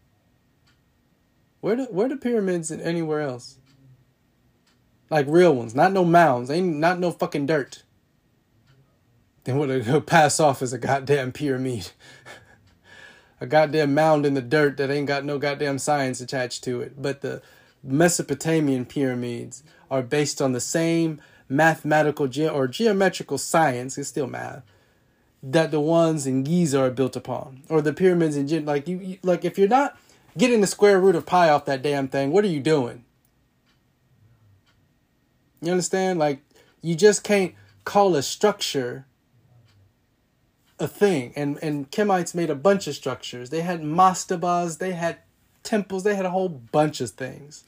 Where the pyramids in anywhere else? Like real ones, not no mounds, ain't not no fucking dirt. Then what it'll pass off as a goddamn pyramid. A goddamn mound in the dirt that ain't got no goddamn science attached to it. But the Mesopotamian pyramids are based on the same mathematical or geometrical science, it's still math, that the ones in Giza are built upon. Or the pyramids in like you like if you're not getting the square root of pi off that damn thing, what are you doing? You understand? Like, you just can't call a structure a thing. And Kemites made a bunch of structures. They had mastabas, they had temples, they had a whole bunch of things.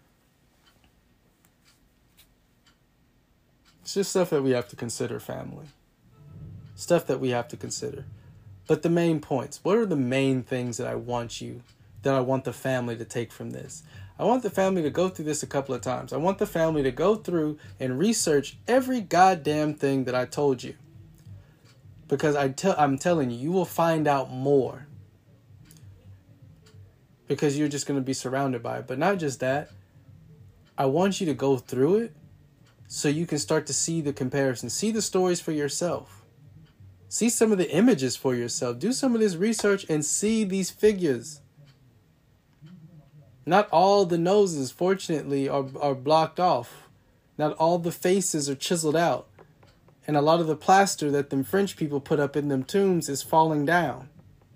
It's just stuff that we have to consider, family. Stuff that we have to consider. But the main points, what are the main things that I want the family to take from this? I want the family to go through this a couple of times. I want the family to go through and research every goddamn thing that I told you. Because I'm telling you, you will find out more. Because you're just going to be surrounded by it. But not just that. I want you to go through it so you can start to see the comparison. See the stories for yourself. See some of the images for yourself. Do some of this research and see these figures. Not all the noses, fortunately, are blocked off. Not all the faces are chiseled out. And a lot of the plaster that them French people put up in them tombs is falling down.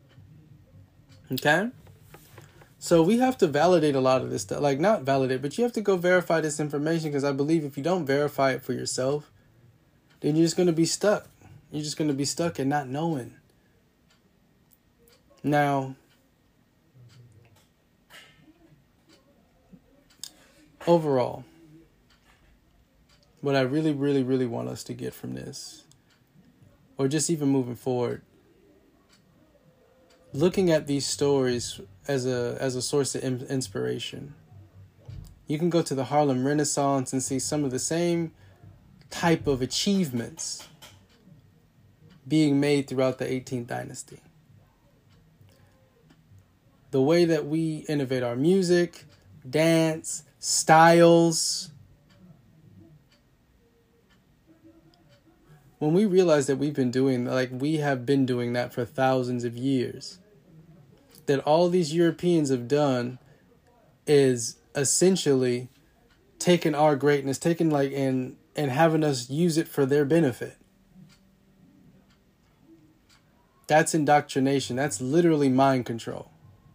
Okay? So we have to validate a lot of this stuff. Like, not validate, but you have to go verify this information, because I believe if you don't verify it for yourself, then you're just going to be stuck. You're just going to be stuck and not knowing. Now, overall, what I really, really, really want us to get from this, or just even moving forward, looking at these stories as a source of inspiration. You can go to the Harlem Renaissance and see some of the same type of achievements being made throughout the 18th dynasty. The way that we innovate our music, dance, styles. When we realize that we have been doing that for thousands of years, that all these Europeans have done is essentially taking our greatness, and having us use it for their benefit. That's indoctrination. That's literally mind control.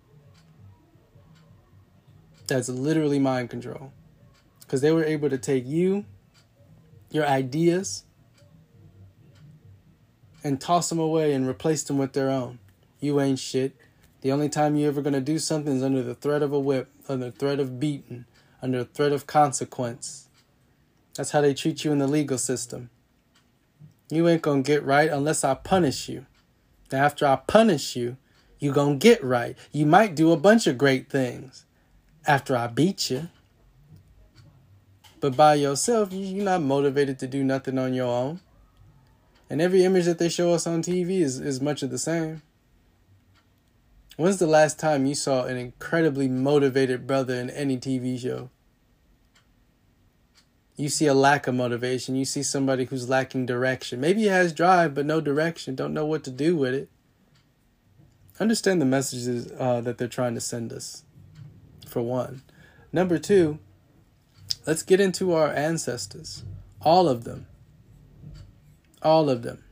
That's literally mind control. Because they were able to take you, your ideas, and toss them away and replace them with their own. You ain't shit. The only time you're ever going to do something is under the threat of a whip, under the threat of beating, under the threat of consequence. That's how they treat you in the legal system. You ain't going to get right unless I punish you. Now, after I punish you, you going to get right. You might do a bunch of great things after I beat you. But by yourself, you're not motivated to do nothing on your own. And every image that they show us on TV is much of the same. When's the last time you saw an incredibly motivated brother in any TV show? You see a lack of motivation. You see somebody who's lacking direction. Maybe he has drive, but no direction. Don't know what to do with it. Understand the messages that they're trying to send us, for one. Number two, let's get into our ancestors. All of them. All of them.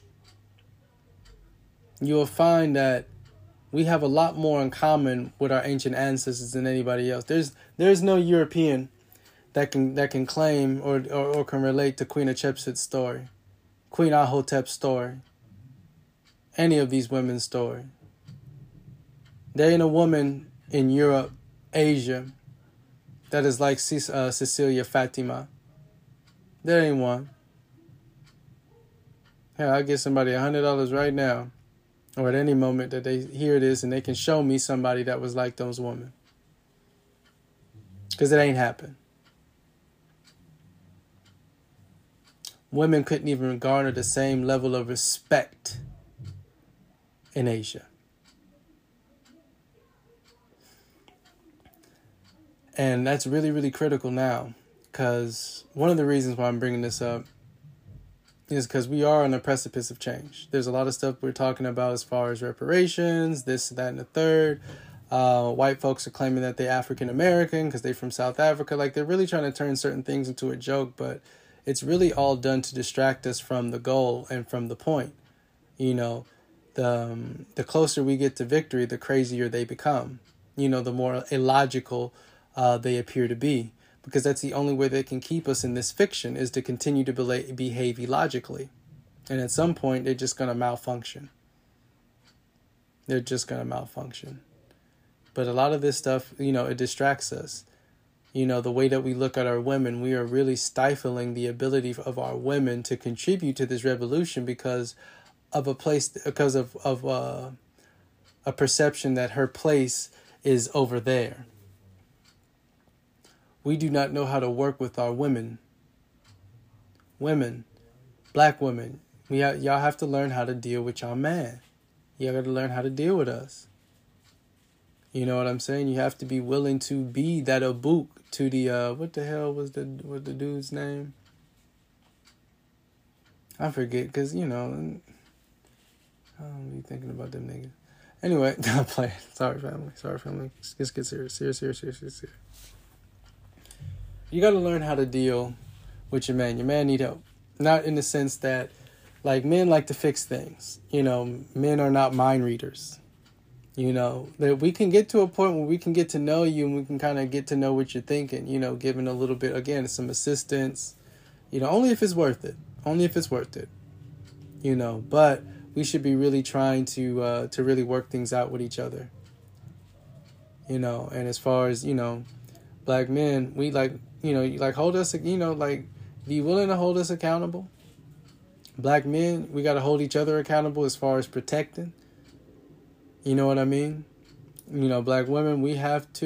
You will find that we have a lot more in common with our ancient ancestors than anybody else. There's no European that can claim or can relate to Queen Hatshepsut's story, Queen Ahotep's story, any of these women's story. There ain't a woman in Europe, Asia, that is like Cecilia Fatima. There ain't one. Hell, I'll give somebody $100 right now, or at any moment that they hear this and they can show me somebody that was like those women. Because it ain't happened. Women couldn't even garner the same level of respect in Asia. And that's really, really critical now. Because one of the reasons why I'm bringing this up is because we are on the precipice of change. There's a lot of stuff we're talking about as far as reparations, this, that, and the third. White folks are claiming that they're African American because they're from South Africa. Like, they're really trying to turn certain things into a joke, but it's really all done to distract us from the goal and from the point. You know, the closer we get to victory, the crazier they become. You know, the more illogical they appear to be. Because that's the only way they can keep us in this fiction, is to continue to behave illogically. And at some point, they're just going to malfunction. They're just going to malfunction. But a lot of this stuff, you know, it distracts us. You know, the way that we look at our women, we are really stifling the ability of our women to contribute to this revolution because of a perception that her place is over there. We do not know how to work with our women. Women, black women, y'all have to learn how to deal with y'all man. Y'all got to learn how to deal with us. You know what I'm saying? You have to be willing to be that Abuk to the, what the hell was the dude's name? I forget, because, you know, I don't be thinking about them niggas. Anyway, I'm playing. Sorry, family. Let's get serious. Serious. You got to learn how to deal with your man. Your man need help. Not in the sense that, like, men like to fix things. You know, men are not mind readers. You know, that we can get to a point where we can get to know you and we can kind of get to know what you're thinking, you know, giving a little bit, again, some assistance, you know, only if it's worth it. You know, but we should be really trying to really work things out with each other. You know, and as far as, you know, black men, we like, you know, like hold us, you know, like be willing to hold us accountable. Black men, we got to hold each other accountable as far as protecting. You know what I mean? You know, black women, we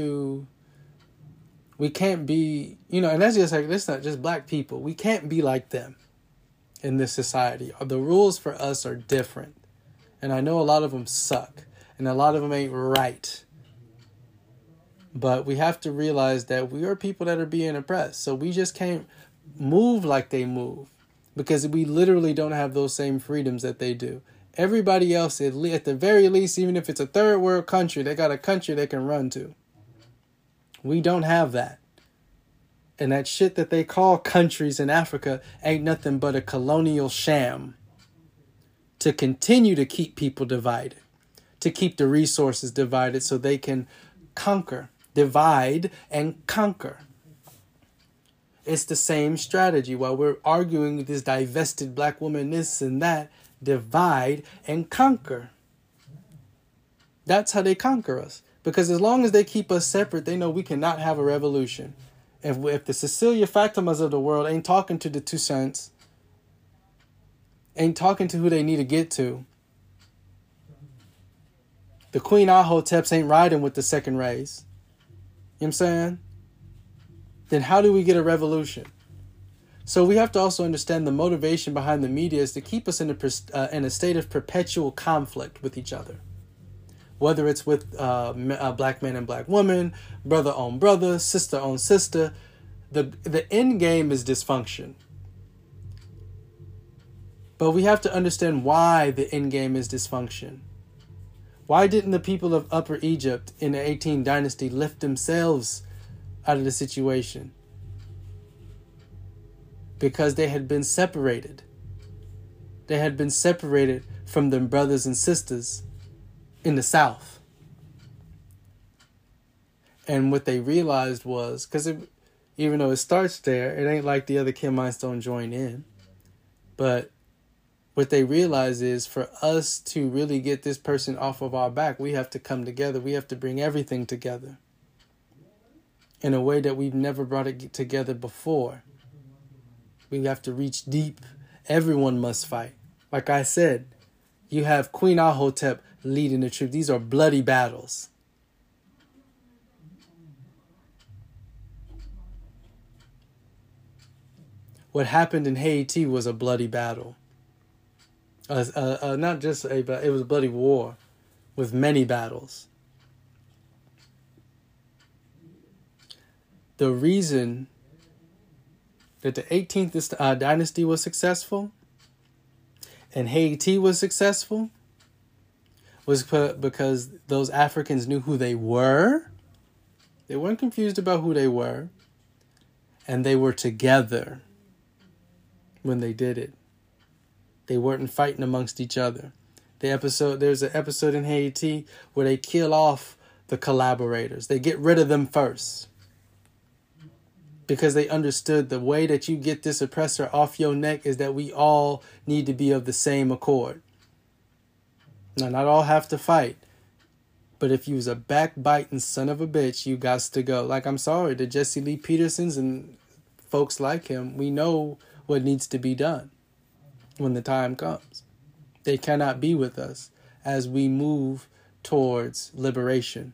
can't be, you know, and that's just like, that's not just black people. We can't be like them in this society. The rules for us are different. And I know a lot of them suck. And a lot of them ain't right. But we have to realize that we are people that are being oppressed. So we just can't move like they move. Because we literally don't have those same freedoms that they do. Everybody else, at the very least, even if it's a third world country, they got a country they can run to. We don't have that. And that shit that they call countries in Africa ain't nothing but a colonial sham to continue to keep people divided, to keep the resources divided so they can conquer, divide and conquer. It's the same strategy. While we're arguing with this divested black woman, this and that, divide and conquer. That's how they conquer us. Because as long as they keep us separate, they know we cannot have a revolution. If the Cecilia Fatimas of the world ain't talking to the Toussaints, ain't talking to who they need to get to, the Queen Ahoteps ain't riding with the second rays, you know what I'm saying? Then how do we get a revolution? So we have to also understand the motivation behind the media is to keep us in a state of perpetual conflict with each other. Whether it's with black man and black woman, brother on brother, sister on sister, the end game is dysfunction. But we have to understand why the end game is dysfunction. Why didn't the people of Upper Egypt in the 18th dynasty lift themselves out of the situation? Because they had been separated. They had been separated from their brothers and sisters in the South. And what they realized was, because even though it starts there, it ain't like the other Kemites don't join in. But what they realize is for us to really get this person off of our back, we have to come together. We have to bring everything together in a way that we've never brought it together before. We have to reach deep. Everyone must fight. Like I said, you have Queen Ahotep leading the troops. These are bloody battles. What happened in Haiti was a bloody battle. Not just a battle, it was a bloody war with many battles. The reason that the 18th dynasty was successful and Haiti was successful was because those Africans knew who they were. They weren't confused about who they were. And they were together when they did it. They weren't fighting amongst each other. There's an episode in Haiti where they kill off the collaborators. They get rid of them first. Because they understood the way that you get this oppressor off your neck is that we all need to be of the same accord. Now, not all have to fight. But if you was a backbiting son of a bitch, you got to go. Like, I'm sorry, the Jesse Lee Petersons and folks like him, we know what needs to be done when the time comes. They cannot be with us as we move towards liberation.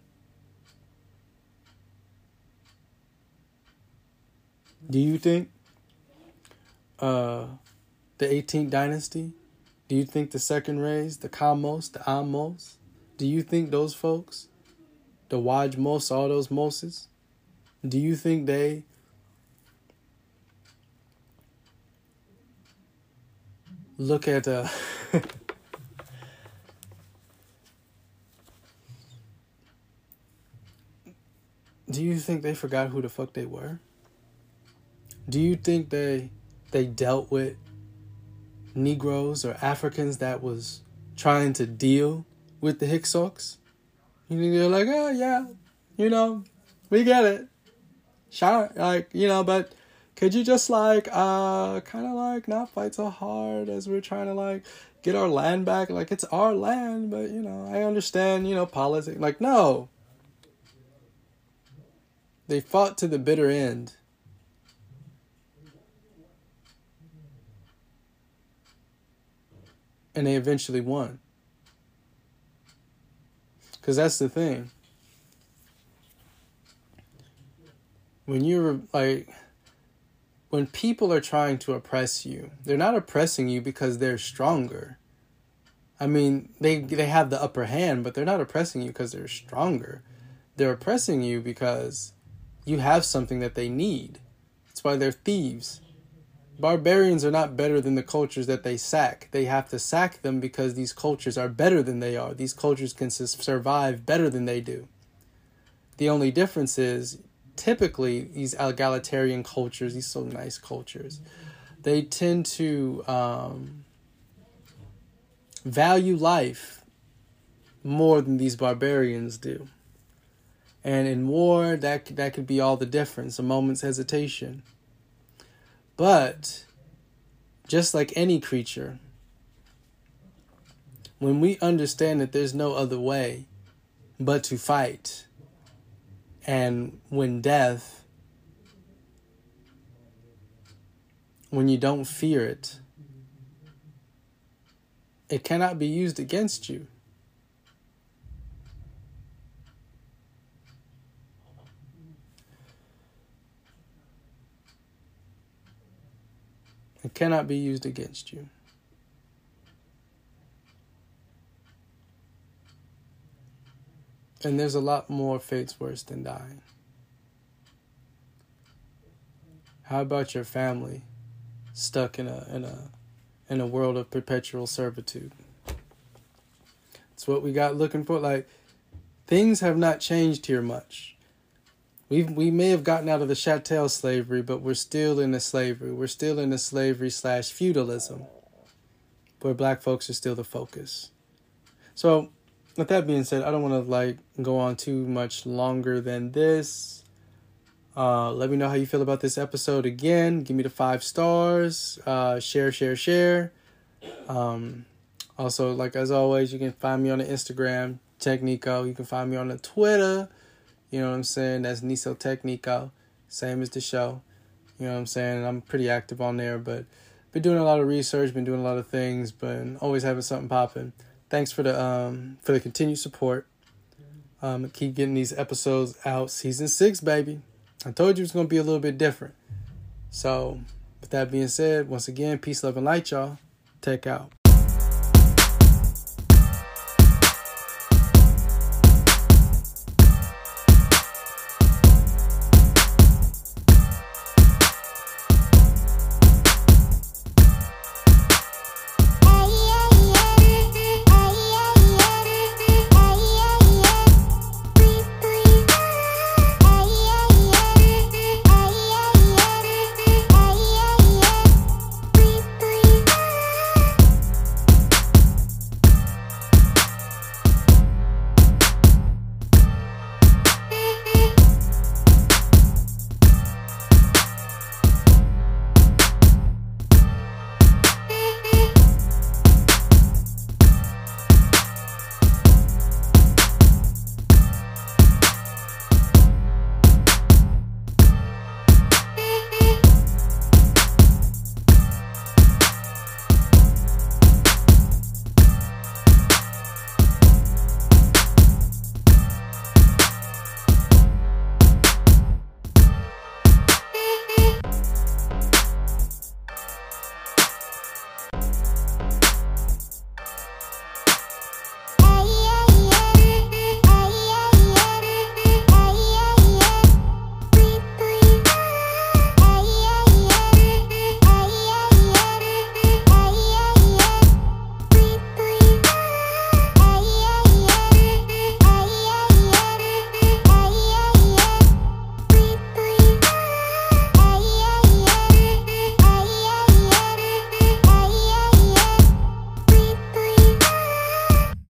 Do you think the 18th dynasty, do you think the second rays, the Kamos, the Amos, do you think those folks, the Wajmos, all those Moses, do you think they look at do you think they forgot who the fuck they were? Do you think they dealt with Negroes or Africans that was trying to deal with the Hyksos? You think they're like, oh yeah, we get it. Sure, but could you just kind of not fight so hard as we're trying to get our land back? Like, it's our land, but I understand, politics. Like, no. They fought to the bitter end. And they eventually won. Because that's the thing. When people are trying to oppress you, they're not oppressing you because they're stronger. I mean, they have the upper hand, but they're not oppressing you because they're stronger. They're oppressing you because you have something that they need. That's why they're thieves. Barbarians are not better than the cultures that they sack. They have to sack them because these cultures are better than they are. These cultures can survive better than they do. The only difference is, typically, these egalitarian cultures, these so nice cultures, they tend to value life more than these barbarians do. And in war, that could be all the difference, a moment's hesitation. But just like any creature, when we understand that there's no other way but to fight and win death, when you don't fear it, it cannot be used against you. It cannot be used against you. And there's a lot more fates worse than dying. How about your family stuck in a world of perpetual servitude? It's what we got looking for. Like, things have not changed here much. We may have gotten out of the chattel slavery, but we're still in the slavery. We're still in the slavery / feudalism, where black folks are still the focus. So, with that being said, I don't want to go on too much longer than this. Let me know how you feel about this episode. Again, give me the 5 stars. Share. Also, like as always, you can find me on the Instagram, Technico. You can find me on the Twitter. You know what I'm saying? That's Niso Technico. Same as the show. You know what I'm saying? I'm pretty active on there, but been doing a lot of research, been doing a lot of things, but always having something popping. Thanks for the continued support. Keep getting these episodes out. Season 6, baby. I told you it's going to be a little bit different. So, with that being said, once again, peace, love, and light, y'all. Tech out.